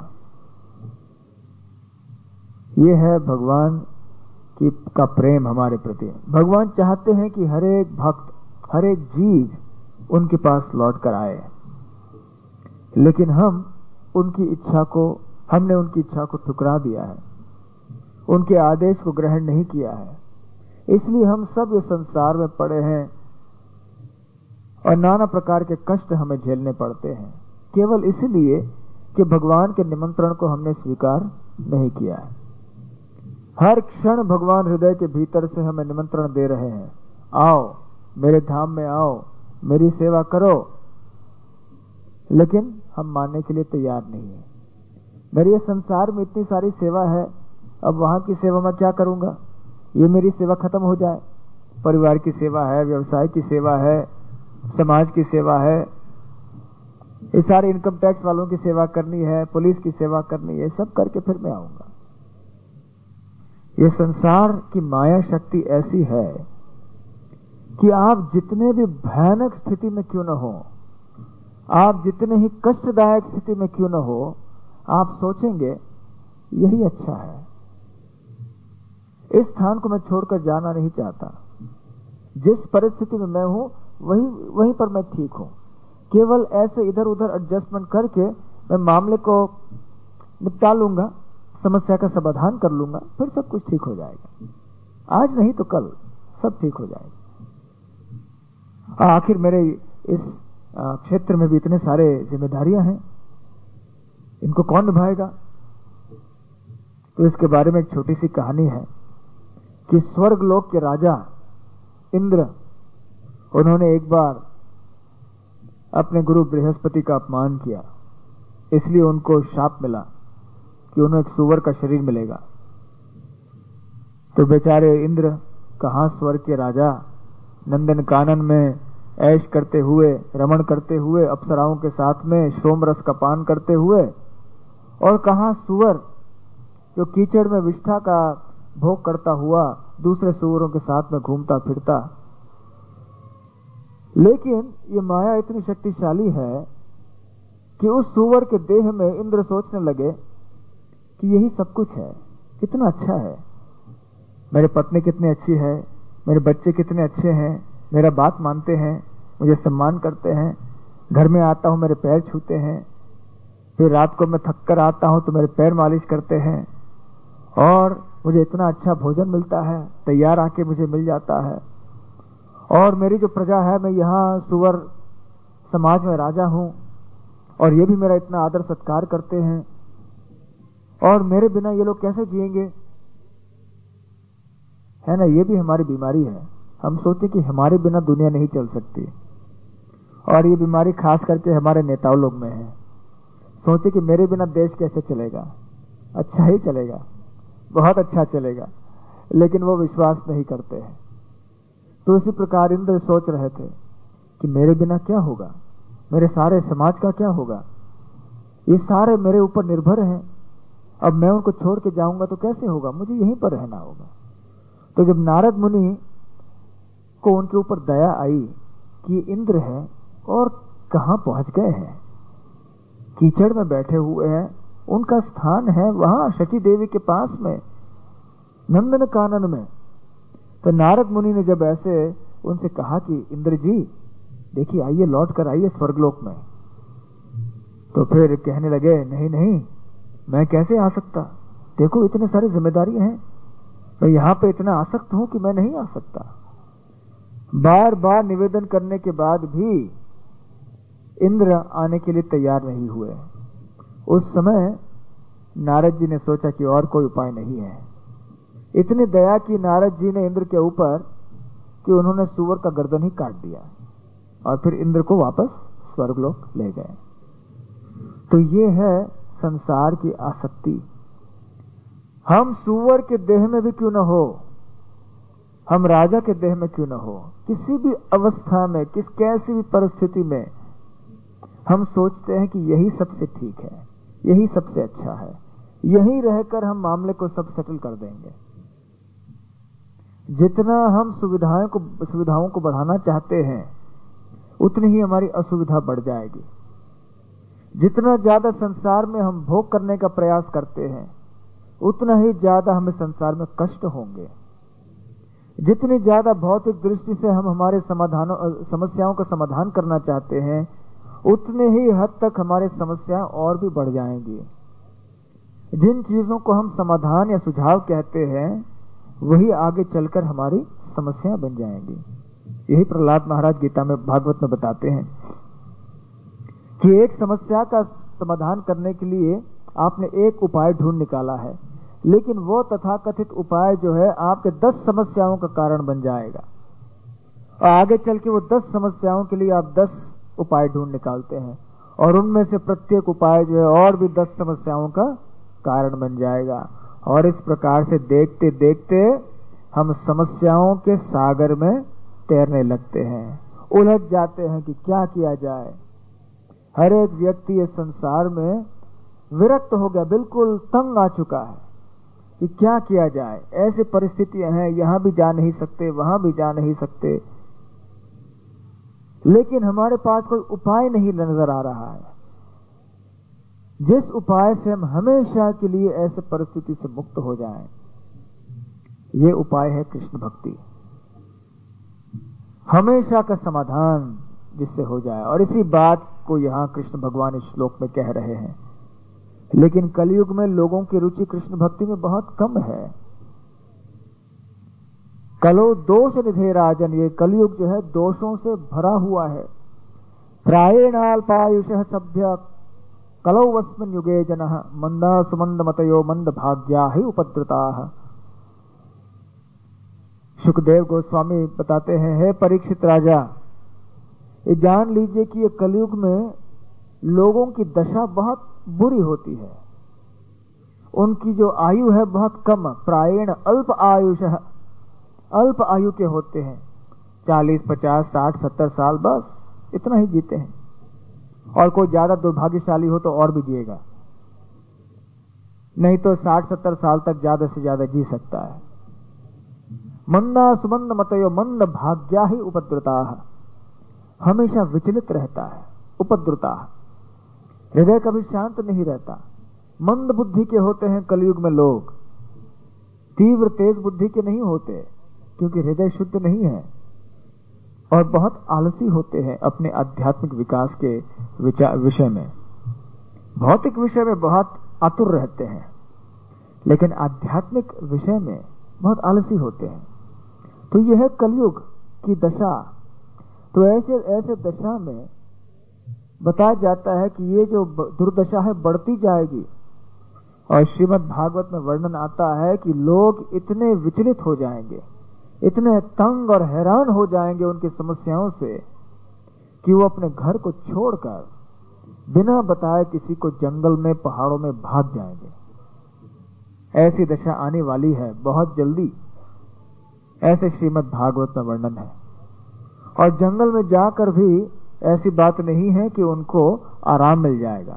ये है भगवान की का प्रेम हमारे प्रति। भगवान चाहते हैं कि हर एक भक्त, हर एक जीव उनके पास लौट कर आए, लेकिन हम उनकी इच्छा को हमने उनकी इच्छा को ठुकरा दिया है, उनके आदेश को ग्रहण नहीं किया है। इसलिए हम सब ये संसार में पड़े हैं और नाना प्रकार के कष्ट हमें झेलने पड़ते हैं, केवल इसलिए कि भगवान के निमंत्रण को हमने स्वीकार नहीं किया है। हर क्षण भगवान हृदय के भीतर से हमें निमंत्रण दे रहे हैं, आओ मेरे धाम में आओ, मेरी सेवा करो, लेकिन हम मानने के लिए तैयार नहीं है। मेरे संसार में इतनी सारी सेवा है, अब वहां की सेवा मैं क्या करूंगा, ये मेरी सेवा खत्म हो जाए। परिवार की सेवा है, व्यवसाय की सेवा है, समाज की सेवा है, ये सारे इनकम टैक्स वालों की सेवा करनी है, पुलिस की सेवा करनी है, सब करके फिर मैं आऊंगा। ये संसार की माया शक्ति ऐसी है कि आप जितने भी भयानक स्थिति में क्यों न हो, आप जितने ही कष्टदायक स्थिति में क्यों न हो, आप सोचेंगे यही अच्छा है, इस स्थान को मैं छोड़कर जाना नहीं चाहता, जिस परिस्थिति में मैं हूं वही वहीं पर मैं ठीक हूं। केवल ऐसे इधर उधर एडजस्टमेंट करके मैं मामले को निपटा लूंगा, समस्या का समाधान कर लूंगा, फिर सब कुछ ठीक हो जाएगा। आज नहीं तो कल सब ठीक हो जाएगा। आखिर मेरे इस क्षेत्र में भी इतने सारे जिम्मेदारियां हैं, इनको कौन निभाएगा? तो इसके बारे में एक छोटी सी कहानी है कि स्वर्ग लोक के राजा इंद्र, उन्होंने एक बार अपने गुरु बृहस्पति का अपमान किया, इसलिए उनको शाप मिला कि उन्हें एक सुअर का शरीर मिलेगा। तो बेचारे इंद्र कहां स्वर्ग के राजा नंदन कानन में ऐश करते हुए, रमण करते हुए, अप्सराओं के साथ में सोम रस का पान करते हुए, और कहां सुअर जो कीचड़ में विष्ठा का भोग करता हुआ दूसरे सुअरों के साथ में घूमता फिरता। लेकिन ये माया इतनी शक्तिशाली है कि उस सुअर के देह में इंद्र सोचने लगे कि यही सब कुछ है, कितना अच्छा है, मेरे पत्नी कितनी अच्छी है, मेरे बच्चे कितने अच्छे हैं, मेरा बात मानते हैं, मुझे सम्मान करते हैं, घर में आता हूं मेरे पैर छूते हैं, फिर रात को मैं थक कर आता हूँ तो मेरे पैर मालिश करते हैं, और मुझे इतना अच्छा भोजन मिलता है, तैयार आके मुझे मिल जाता है। और मेरी जो प्रजा है, मैं यहाँ सुअर समाज में राजा हूँ, और ये भी मेरा इतना आदर सत्कार करते हैं, और मेरे बिना ये लोग कैसे जिएंगे? है ना, ये भी हमारी बीमारी है। हम सोचते कि हमारे बिना दुनिया नहीं चल सकती, और ये बीमारी खास करके हमारे नेताओं लोग में है। सोचे कि मेरे बिना देश कैसे चलेगा? अच्छा ही चलेगा, बहुत अच्छा चलेगा, लेकिन वो विश्वास नहीं करते हैं। तो इसी प्रकार इंद्र सोच रहे थे कि मेरे बिना क्या होगा, मेरे सारे समाज का क्या होगा? ये सारे मेरे ऊपर निर्भर हैं, अब मैं उनको छोड़ के जाऊंगा तो कैसे होगा? मुझे यहीं पर रहना होगा। तो जब नारद मुनि को उनके ऊपर दया आई कि इंद्र है और कहाँ पहुंच गए हैं, कीचड़ में बैठे हुए हैं, उनका स्थान है वहां शची देवी के पास में, नंदन कानन में। तो नारद मुनि ने जब ऐसे उनसे कहा कि इंद्र जी देखिए, आइए, लौट कर आइए स्वर्गलोक में, तो फिर कहने लगे नहीं नहीं, मैं कैसे आ सकता? देखो इतने सारी जिम्मेदारियां हैं, मैं यहाँ पे इतना आसक्त हूं कि मैं नहीं आ सकता। बार बार निवेदन करने के बाद भी इंद्र आने के लिए तैयार नहीं हुए। उस समय नारद जी ने सोचा कि और कोई उपाय नहीं है। इतनी दया की नारद जी ने इंद्र के ऊपर कि उन्होंने सुअर का गर्दन ही काट दिया, और फिर इंद्र को वापस स्वर्गलोक ले गए। तो ये है संसार की आसक्ति। हम सुअर के देह में भी क्यों न हो, हम राजा के देह में क्यों न हो, किसी भी अवस्था में, किस कैसी भी परिस्थिति में हम सोचते हैं कि यही सबसे ठीक है, यही सबसे अच्छा है, यहीं रहकर हम मामले को सब सेटल कर देंगे। जितना हम सुविधाओं को सुविधाओं को बढ़ाना चाहते हैं, उतनी ही हमारी असुविधा बढ़ जाएगी। जितना ज्यादा संसार में हम भोग करने का प्रयास करते हैं, उतना ही ज्यादा हमें संसार में कष्ट होंगे। जितनी ज्यादा भौतिक दृष्टि से हम हमारे समाधानों समस्याओं का समाधान करना चाहते हैं, उतने ही हद तक हमारी समस्या और भी बढ़ जाएंगी। जिन चीजों को हम समाधान या सुझाव कहते हैं, वही आगे चलकर हमारी समस्या बन जाएंगी। यही प्रहलाद महाराज गीता में, भागवत में बताते हैं कि एक समस्या का समाधान करने के लिए आपने एक उपाय ढूंढ निकाला है, लेकिन वो तथाकथित उपाय जो है आपके दस समस्याओं का कारण बन जाएगा, और आगे चल के वो दस समस्याओं के लिए आप दस उपाय ढूंढ निकालते हैं, और उनमें से प्रत्येक उपाय जो है और भी दस समस्याओं का कारण बन जाएगा। और इस प्रकार से देखते देखते हम समस्याओं के सागर में तैरने लगते हैं, उलझ जाते हैं कि क्या किया जाए। हर एक व्यक्ति इस संसार में विरक्त हो गया, बिल्कुल तंग आ चुका है कि क्या किया जाए। ऐसी परिस्थितियां हैं, यहां भी जा नहीं सकते, वहां भी जा नहीं सकते, लेकिन हमारे पास कोई उपाय नहीं नजर आ रहा है, जिस उपाय से हम हमेशा के लिए ऐसे परिस्थिति से मुक्त हो जाएं। ये उपाय है कृष्ण भक्ति, हमेशा का समाधान जिससे हो जाए। और इसी बात को यहाँ कृष्ण भगवान इस श्लोक में कह रहे हैं। लेकिन कलयुग में लोगों की रुचि कृष्ण भक्ति में बहुत कम है। कलो दोष निधे राजन, ये कलयुग जो है दोषों से भरा हुआ है। प्रायेणाल्पायुषः सभ्य कलौ वस्मिन् युगे जनः मंदा सुमंद मतयो मंद भाग्या ही उपद्रुताः। सुखदेव गोस्वामी बताते हैं, हे परीक्षित राजा, ये जान लीजिए कि ये कलयुग में लोगों की दशा बहुत बुरी होती है। उनकी जो आयु है बहुत कम, प्रायेण अल्प आयुष, अल्प आयु के होते हैं, चालीस पचास साठ सत्तर साल, बस इतना ही जीते हैं। और कोई ज्यादा दुर्भाग्यशाली हो तो और भी जिएगा, नहीं तो साठ सत्तर साल तक ज्यादा से ज्यादा जी सकता है। मंदा सुमंद मतयो मंद भाग्या ही उपद्रुता, हमेशा विचलित रहता है। उपद्रुता, हृदय कभी शांत नहीं रहता। मंद बुद्धि के होते हैं कलयुग में लोग, तीव्र तेज बुद्धि के नहीं होते, क्योंकि हृदय शुद्ध नहीं है। और बहुत आलसी होते हैं अपने आध्यात्मिक विकास के विचार विषय में। भौतिक विषय में बहुत आतुर रहते हैं, लेकिन आध्यात्मिक विषय में बहुत आलसी होते हैं। तो यह है कलयुग की दशा। तो ऐसे ऐसे दशा में बताया जाता है कि ये जो दुर्दशा है बढ़ती जाएगी। और श्रीमद् भागवत में वर्णन आता है कि लोग इतने विचलित हो जाएंगे, इतने तंग और हैरान हो जाएंगे उनकी समस्याओं से कि वो अपने घर को छोड़कर बिना बताए किसी को जंगल में, पहाड़ों में भाग जाएंगे। ऐसी दशा आने वाली है बहुत जल्दी, ऐसे श्रीमद् भागवत में वर्णन है। और जंगल में जाकर भी ऐसी बात नहीं है कि उनको आराम मिल जाएगा।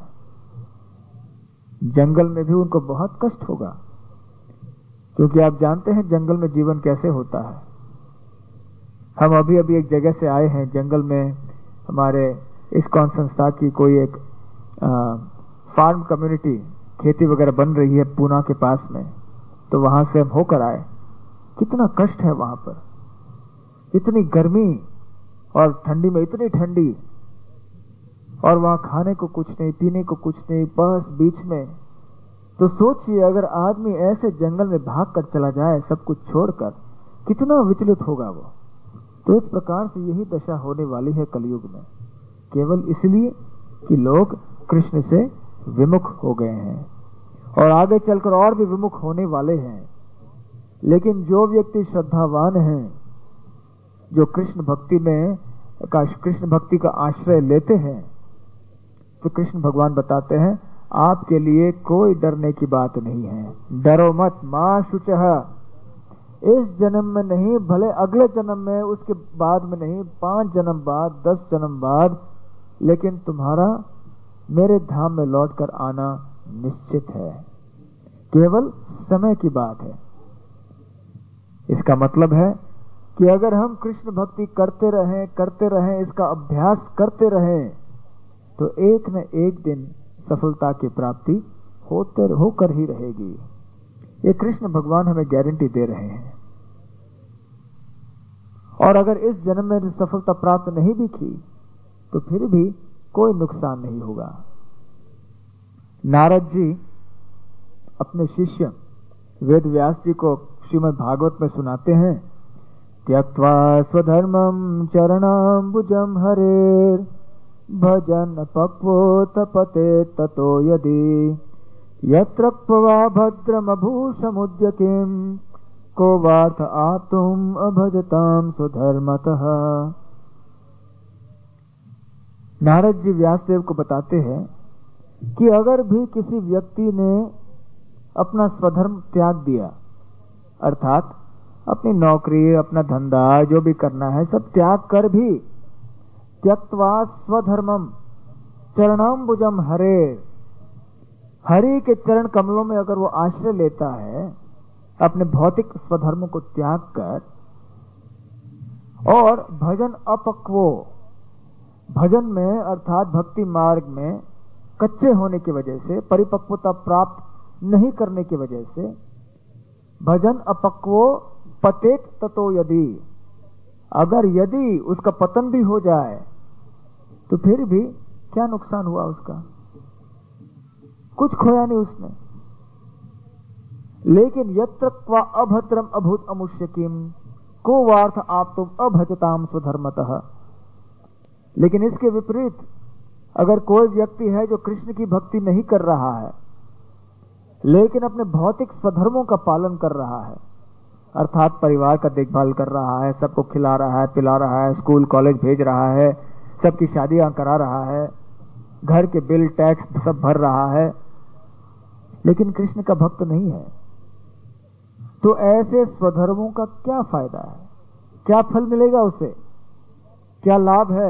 जंगल में भी उनको बहुत कष्ट होगा, क्योंकि आप जानते हैं जंगल में जीवन कैसे होता है। हम अभी अभी एक जगह से आए हैं, जंगल में हमारे इस्कॉन संस्था की कोई एक आ, फार्म कम्युनिटी, खेती वगैरह बन रही है पूना के पास में। तो वहां से हम होकर आए। कितना कष्ट है वहां पर, इतनी गर्मी और ठंडी में इतनी ठंडी, और वहां खाने को कुछ नहीं, पीने को कुछ नहीं, बस बीच में। तो सोचिए अगर आदमी ऐसे जंगल में भाग कर चला जाए सब कुछ छोड़कर, कितना विचलित होगा वो। तो इस प्रकार से यही दशा होने वाली है कलयुग में, केवल इसलिए कि लोग कृष्ण से विमुख हो गए हैं और आगे चलकर और भी विमुख होने वाले हैं। लेकिन जो व्यक्ति श्रद्धावान हैं, जो कृष्ण भक्ति में का कृष्ण भक्ति का आश्रय लेते हैं, तो कृष्ण भगवान बताते हैं आपके लिए कोई डरने की बात नहीं है। डरो मत, मां शुचः। इस जन्म में नहीं, भले अगले जन्म में, उसके बाद में नहीं, पांच जन्म बाद, दस जन्म बाद, लेकिन तुम्हारा मेरे धाम में लौटकर आना निश्चित है। केवल समय की बात है। इसका मतलब है कि अगर हम कृष्ण भक्ति करते रहें करते रहें इसका अभ्यास करते रहें, तो एक न एक दिन सफलता की प्राप्ति होते होकर ही रहेगी। ये कृष्ण भगवान हमें गारंटी दे रहे हैं। और अगर इस जन्म में सफलता प्राप्त नहीं भी की, तो फिर भी कोई नुकसान नहीं होगा। नारद जी अपने शिष्य वेद व्यास जी को श्रीमद् भागवत में सुनाते हैं, त्यक्त्वा स्वधर्मं चरणाम्बुजं हरेर भजन पक्वो तपते ततो यदि यत्र क्वा भद्रमभूषमुद्य किं को वार्थ आतुम अभजताम स्वधर्मतः। नारद जी व्यासदेव को बताते हैं कि अगर भी किसी व्यक्ति ने अपना स्वधर्म त्याग दिया, अर्थात अपनी नौकरी, अपना धंधा, जो भी करना है सब त्याग कर भी त्यक्त्वा स्वधर्मम चरणाम्बुजम हरे, हरि के चरण कमलों में अगर वो आश्रय लेता है अपने भौतिक स्वधर्म को त्याग कर, और भजन अपक्वो, भजन में अर्थात भक्ति मार्ग में कच्चे होने की वजह से, परिपक्वता प्राप्त नहीं करने की वजह से, भजन अपक्वो पतेत ततो यदि, अगर यदि उसका पतन भी हो जाए तो फिर भी क्या नुकसान हुआ उसका, कुछ खोया नहीं उसने। लेकिन यत्र क्वा अभद्रम अभूत अमुष्य किम को वार्थ आप तुम अभजताम स्वधर्मतः। लेकिन इसके विपरीत अगर कोई व्यक्ति है जो कृष्ण की भक्ति नहीं कर रहा है, लेकिन अपने भौतिक स्वधर्मों का पालन कर रहा है, अर्थात परिवार का देखभाल कर रहा है, सबको खिला रहा है, पिला रहा है, स्कूल कॉलेज भेज रहा है, सबकी शादियां करा रहा है, घर के बिल टैक्स सब भर रहा है, लेकिन कृष्ण का भक्त नहीं है, तो ऐसे स्वधर्मों का क्या फायदा है, क्या फल मिलेगा उसे, क्या लाभ है?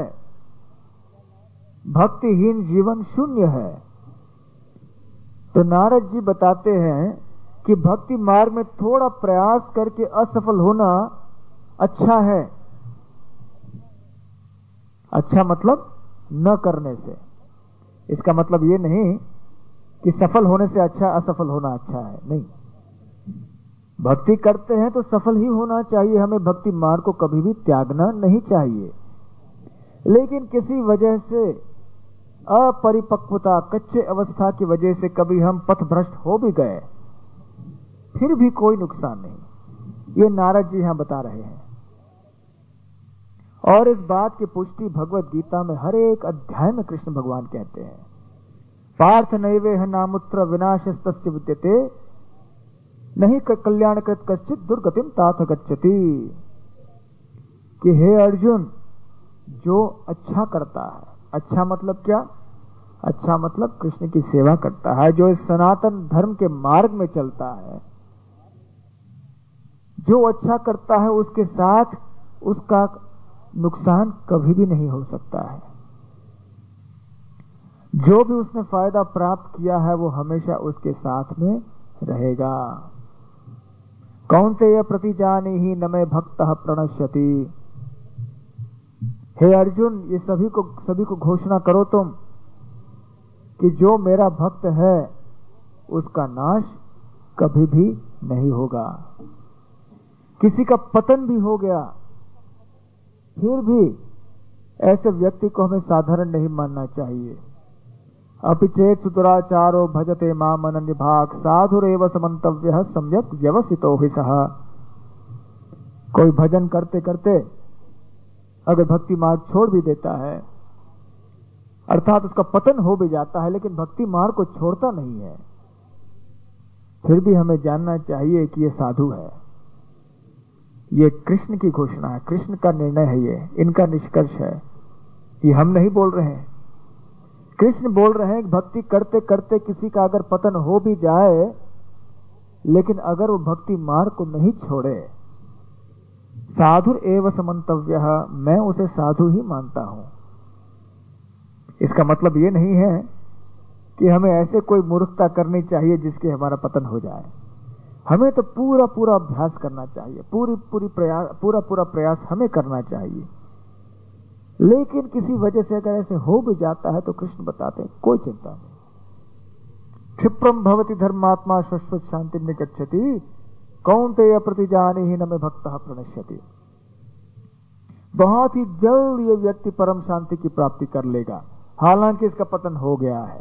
भक्तिहीन जीवन शून्य है। तो नारद जी बताते हैं कि भक्ति मार्ग में थोड़ा प्रयास करके असफल होना अच्छा है। अच्छा मतलब न करने से, इसका मतलब ये नहीं कि सफल होने से अच्छा असफल होना अच्छा है, नहीं। भक्ति करते हैं तो सफल ही होना चाहिए, हमें भक्ति मार्ग को कभी भी त्यागना नहीं चाहिए। लेकिन किसी वजह से अपरिपक्वता, कच्चे अवस्था की वजह से कभी हम पथ भ्रष्ट हो भी गए, फिर भी कोई नुकसान नहीं। ये नारद जी यहां बता रहे हैं। और इस बात की पुष्टि भगवत गीता में हर एक अध्याय में कृष्ण भगवान कहते हैं, पार्थ नैवेह नामुत्र विनाशस्तस्य विद्यते नहीं कल्याणकृत कश्चित दुर्गतिम तात गच्छति। कि हे अर्जुन, जो अच्छा करता है, अच्छा मतलब क्या? अच्छा मतलब कृष्ण की सेवा करता है, जो इस सनातन धर्म के मार्ग में चलता है, जो अच्छा करता है उसके साथ उसका नुकसान कभी भी नहीं हो सकता है। जो भी उसने फायदा प्राप्त किया है वो हमेशा उसके साथ में रहेगा। कौन्तेय प्रतिजानीहि न मे भक्तः प्रणश्यति। हे अर्जुन, ये सभी को सभी को घोषणा करो तुम कि जो मेरा भक्त है उसका नाश कभी भी नहीं होगा। किसी का पतन भी हो गया फिर भी ऐसे व्यक्ति को हमें साधारण नहीं मानना चाहिए। अपिचेत सुदुराचारो भजते माम अनन्य भाग साधुरेव समन्तव्यः सम्यक व्यवसितो हि सः। कोई भजन करते करते अगर भक्ति मार्ग छोड़ भी देता है, अर्थात उसका पतन हो भी जाता है, लेकिन भक्ति मार्ग को छोड़ता नहीं है, फिर भी हमें जानना चाहिए कि ये साधु है। ये कृष्ण की घोषणा है, कृष्ण का निर्णय है, ये इनका निष्कर्ष है, ये हम नहीं बोल रहे हैं। कृष्ण बोल रहे हैं कि भक्ति करते करते किसी का अगर पतन हो भी जाए, लेकिन अगर वो भक्ति मार्ग को नहीं छोड़े, साधुर एव समन्तव्यः, मैं उसे साधु ही मानता हूं। इसका मतलब ये नहीं है कि हमें ऐसे कोई मूर्खता करनी चाहिए जिसके हमारा पतन हो जाए। हमें तो पूरा पूरा अभ्यास करना चाहिए, पूरी पूरी प्रयास पूरा पूरा प्रयास हमें करना चाहिए। लेकिन किसी वजह से अगर ऐसे हो भी जाता है तो कृष्ण बताते हैं कोई चिंता नहीं। क्षिप्रम भवति धर्मात्मा शाश्वत शांति निगच्छति कौन्तेय प्रतिजानीहि न मे भक्तः प्रणश्यति। बहुत ही जल्द ये व्यक्ति परम शांति की प्राप्ति कर लेगा, हालांकि इसका पतन हो गया है।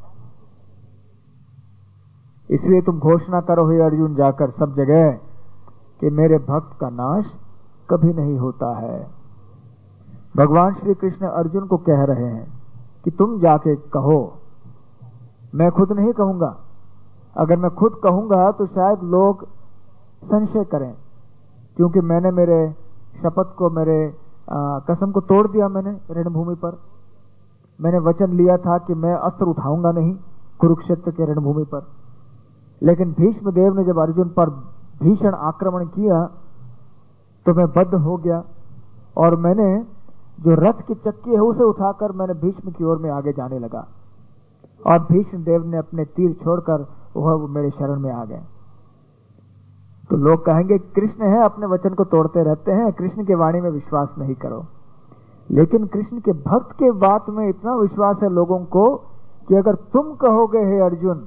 इसलिए तुम घोषणा करो हे अर्जुन जाकर सब जगह कि मेरे भक्त का नाश कभी नहीं होता है। भगवान श्री कृष्ण अर्जुन को कह रहे हैं कि तुम जाके कहो, मैं खुद नहीं कहूंगा। अगर मैं खुद कहूंगा तो शायद लोग संशय करें, क्योंकि मैंने मेरे शपथ को, मेरे आ, कसम को तोड़ दिया। मैंने रणभूमि पर मैंने वचन लिया था कि मैं अस्त्र उठाऊंगा नहीं कुरुक्षेत्र के रणभूमि पर। लेकिन भीष्म देव ने जब अर्जुन पर भीषण आक्रमण किया तो मैं बद्ध हो गया और मैंने जो रथ की चक्की है उसे उठाकर मैंने भीष्म की ओर में आगे जाने लगा, और भीष्म देव ने अपने तीर छोड़कर वह मेरे शरण में आ गए। तो लोग कहेंगे कृष्ण है, अपने वचन को तोड़ते रहते हैं, कृष्ण के वाणी में विश्वास नहीं करो। लेकिन कृष्ण के भक्त के बात में इतना विश्वास है लोगों को कि अगर तुम कहोगे हे अर्जुन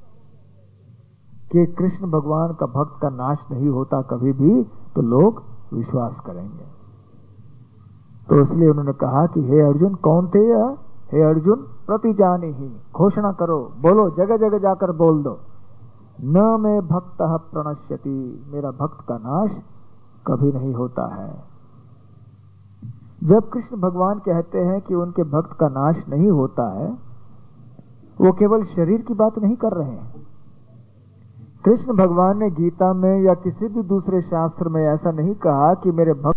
कि कृष्ण भगवान का भक्त का नाश नहीं होता कभी भी, तो लोग विश्वास करेंगे। तो इसलिए उन्होंने कहा कि हे अर्जुन कौन्तेय, हे अर्जुन प्रतिजानीहि, घोषणा करो, बोलो, जगह जगह जाकर बोल दो, न मे भक्तः प्रणश्यति, मेरा भक्त का नाश कभी नहीं होता है। जब कृष्ण भगवान कहते हैं कि उनके भक्त का नाश नहीं होता है, वो केवल शरीर की बात नहीं कर रहे हैं। कृष्ण भगवान ने गीता में या किसी भी दूसरे शास्त्र में ऐसा नहीं कहा कि मेरे भक्त,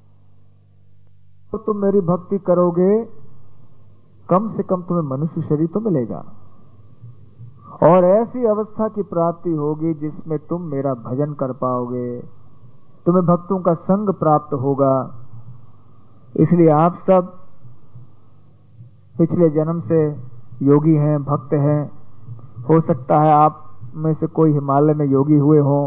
तो तुम मेरी भक्ति करोगे कम से कम तुम्हें मनुष्य शरीर तो मिलेगा, और ऐसी अवस्था की प्राप्ति होगी जिसमें तुम मेरा भजन कर पाओगे, तुम्हें भक्तों का संग प्राप्त होगा। इसलिए आप सब पिछले जन्म से योगी हैं, भक्त हैं। हो सकता है आप में से कोई हिमालय में योगी हुए हों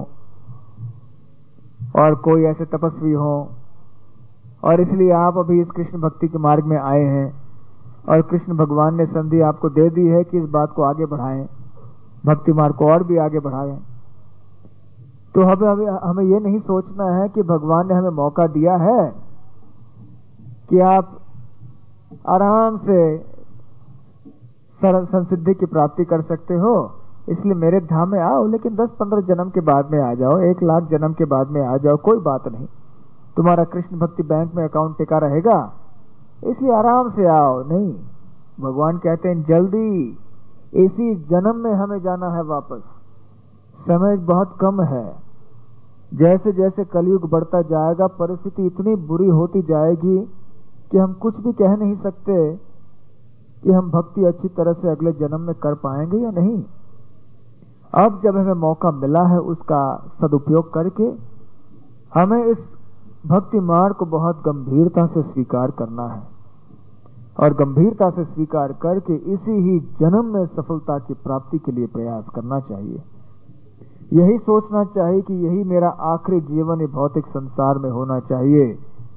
और कोई ऐसे तपस्वी हों, और इसलिए आप अभी इस कृष्ण भक्ति के मार्ग में आए हैं, और कृष्ण भगवान ने संधि आपको दे दी है कि इस बात को आगे बढ़ाएं, भक्ति मार्ग को और भी आगे बढ़ाएं। तो हमें हमें हमें ये नहीं सोचना है कि भगवान ने हमें मौका दिया है कि आप आराम से संसिद्धि की प्राप्ति कर सकते हो, इसलिए मेरे धाम में आओ, लेकिन दस पंद्रह जन्म के बाद में आ जाओ, एक लाख जन्म के बाद में आ जाओ, कोई बात नहीं। तुम्हारा कृष्ण भक्ति बैंक में अकाउंट टिका रहेगा, इसलिए आराम से आओ। नहीं, भगवान कहते हैं जल्दी, इसी जन्म में हमें जाना है वापस, समय बहुत कम है। जैसे जैसे कलयुग बढ़ता जाएगा परिस्थिति इतनी बुरी होती जाएगी कि हम कुछ भी कह नहीं सकते कि हम भक्ति अच्छी तरह से अगले जन्म में कर पाएंगे या नहीं। अब जब हमें मौका मिला है उसका सदुपयोग करके हमें इस भक्ति मार्ग को बहुत गंभीरता से स्वीकार करना है, और गंभीरता से स्वीकार करके इसी ही जन्म में सफलता की प्राप्ति के लिए प्रयास करना चाहिए। यही सोचना चाहिए कि यही मेरा आखिरी जीवन ही भौतिक संसार में होना चाहिए।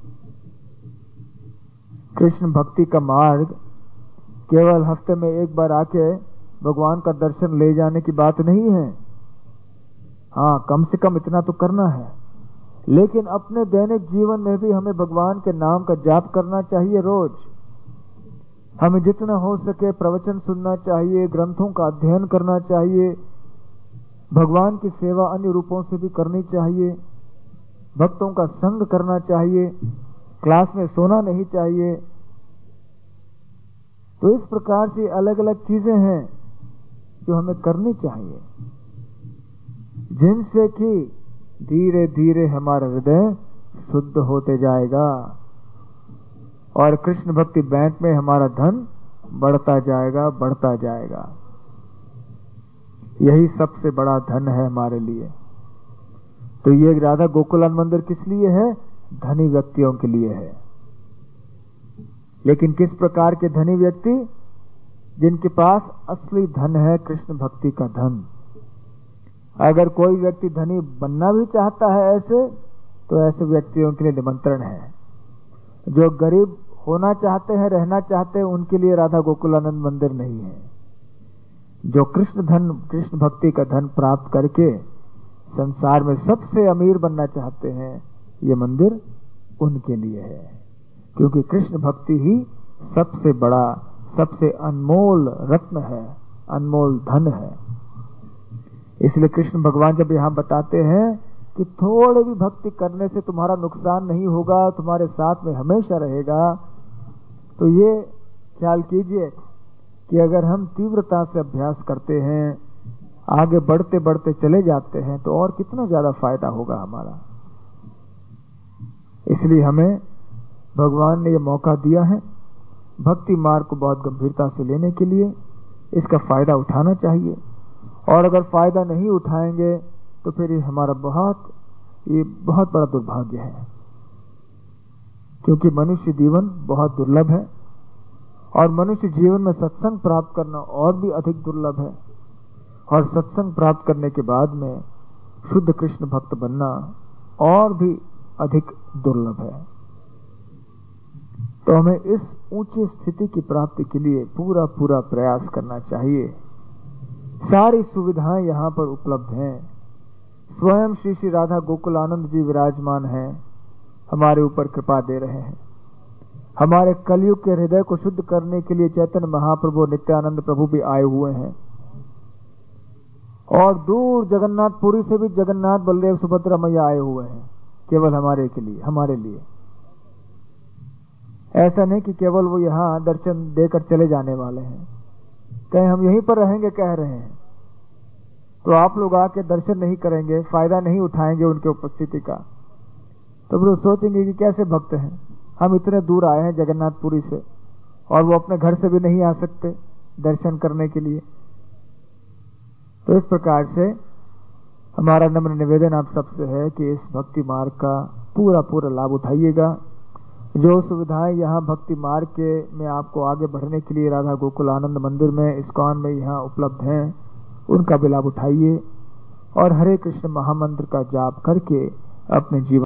कृष्ण भक्ति का मार्ग केवल हफ्ते में एक बार आके भगवान का दर्शन ले जाने की बात नहीं है। हाँ, कम से कम इतना तो करना है, लेकिन अपने दैनिक जीवन में भी हमें भगवान के नाम का जाप करना चाहिए। रोज हमें जितना हो सके प्रवचन सुनना चाहिए, ग्रंथों का अध्ययन करना चाहिए, भगवान की सेवा अन्य रूपों से भी करनी चाहिए, भक्तों का संग करना चाहिए, क्लास में सोना नहीं चाहिए। तो इस प्रकार से अलग अलग चीजें हैं जो हमें करनी चाहिए, जिनसे कि धीरे धीरे हमारा हृदय शुद्ध होते जाएगा और कृष्ण भक्ति बैंक में हमारा धन बढ़ता जाएगा बढ़ता जाएगा। यही सबसे बड़ा धन है हमारे लिए। तो ये राधा गोकुलान मंदिर किस लिए है? धनी व्यक्तियों के लिए है। लेकिन किस प्रकार के धनी व्यक्ति? जिनके पास असली धन है, कृष्ण भक्ति का धन। अगर कोई व्यक्ति धनी बनना भी चाहता है ऐसे, तो ऐसे व्यक्तियों के लिए निमंत्रण है। जो गरीब होना चाहते हैं, रहना चाहते हैं, उनके लिए राधा गोकुलानंद मंदिर नहीं है। जो कृष्ण धन, कृष्ण भक्ति का धन प्राप्त करके संसार में सबसे अमीर बनना चाहते हैं, ये मंदिर उनके लिए है। क्योंकि कृष्ण भक्ति ही सबसे बड़ा, सबसे अनमोल रत्न है, अनमोल धन है। इसलिए कृष्ण भगवान जब यहाँ बताते हैं कि थोड़ी भी भक्ति करने से तुम्हारा नुकसान नहीं होगा, तुम्हारे साथ में हमेशा रहेगा, तो ये ख्याल कीजिए कि अगर हम तीव्रता से अभ्यास करते हैं, आगे बढ़ते बढ़ते चले जाते हैं, तो और कितना ज्यादा फायदा होगा हमारा। इसलिए हमें भगवान ने ये मौका दिया है भक्ति मार्ग को बहुत गंभीरता से लेने के लिए। इसका फायदा उठाना चाहिए, और अगर फायदा नहीं उठाएंगे तो फिर ये हमारा बहुत ये बहुत बड़ा दुर्भाग्य है। क्योंकि मनुष्य जीवन बहुत दुर्लभ है, और मनुष्य जीवन में सत्संग प्राप्त करना और भी अधिक दुर्लभ है, और सत्संग प्राप्त करने के बाद में शुद्ध कृष्ण भक्त बनना और भी अधिक दुर्लभ है। तो हमें इस ऊंची स्थिति की प्राप्ति के लिए पूरा पूरा प्रयास करना चाहिए। सारी सुविधाएं यहाँ पर उपलब्ध हैं। स्वयं श्री श्री राधा गोकुलानंद जी विराजमान हैं, हमारे ऊपर कृपा दे रहे हैं। हमारे कलयुग के हृदय को शुद्ध करने के लिए चैतन्य महाप्रभु, नित्यानंद प्रभु भी आए हुए हैं, और दूर जगन्नाथपुरी से भी जगन्नाथ बलदेव सुभद्रा मैया आए हुए हैं, केवल हमारे के लिए, हमारे लिए। ऐसा नहीं कि केवल वो यहाँ दर्शन देकर चले जाने वाले हैं, कहीं हम यहीं पर रहेंगे कह रहे हैं, तो आप लोग आके दर्शन नहीं करेंगे, फायदा नहीं उठाएंगे उनके उपस्थिति का, तो फिर सोचेंगे कि कैसे भक्त हैं, हम इतने दूर आए हैं जगन्नाथपुरी से, और वो अपने घर से भी नहीं आ सकते दर्शन करने के लिए। तो इस प्रकार से हमारा नम्र निवेदन आप सबसे है कि इस भक्ति मार्ग का पूरा पूरा लाभ उठाइएगा। जो सुविधाएं यहाँ भक्ति मार्ग के में आपको आगे बढ़ने के लिए राधा गोकुल आनंद मंदिर में, इस्कॉन में यहाँ उपलब्ध हैं, उनका भी लाभ उठाइए, और हरे कृष्ण महामंत्र का जाप करके अपने जीवन